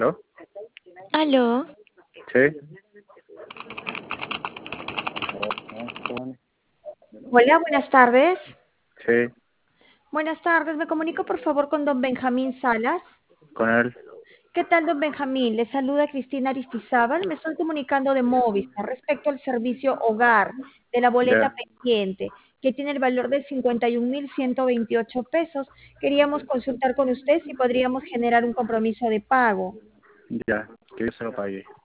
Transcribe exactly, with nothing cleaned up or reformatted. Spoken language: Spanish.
¿No? Aló, Sí. Hola, buenas tardes. Sí. Buenas tardes, me comunico por favor con don Benjamín Salas. Con él. ¿Qué tal, don Benjamín? Le saluda Cristina Aristizábal. Me estoy comunicando de Movistar respecto al servicio hogar de la boleta Ya. pendiente, que tiene el valor de cincuenta y un mil ciento veintiocho pesos. Queríamos consultar con usted si podríamos generar un compromiso de pago. Ya. Que yo se lo pague.